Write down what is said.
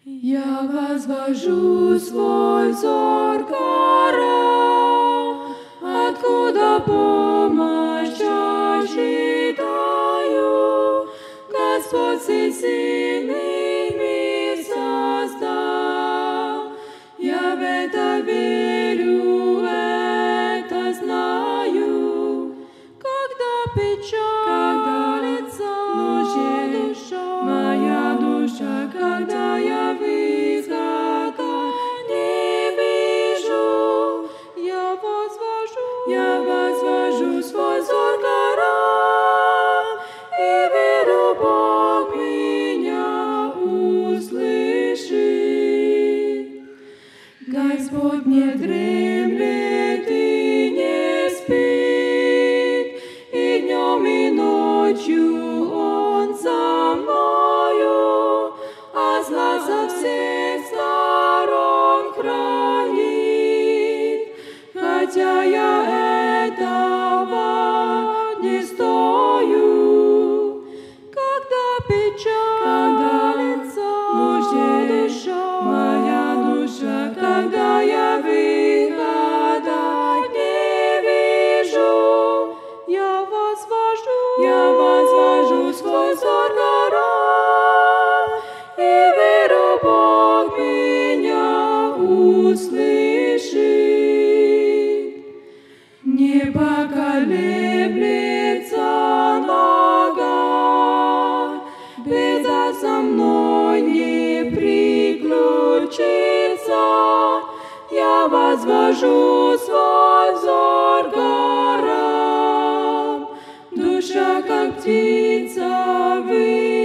Я возвожу свой взор к горам, откуда помощь ожидаю. Господь всесильный мир создал. Я в это верю, это знаю. Когда печалится моя душа, когда я выхода не вижу, я возвожу свой взор к горам, и верю, Бог меня услышит. Господь не дремлет и не спит, и днем, и ночью Он со мною, а зла со всех сторон хранит. Хотя я этого не стою, когда печалится моя душа, когда я выхода не вижу, я возвожу свой взор к горам, и верю, Бог меня услышит. Не поколеблется нога, беда со мной не приключится. Я возвожу свой взор к горам, душа, как птица,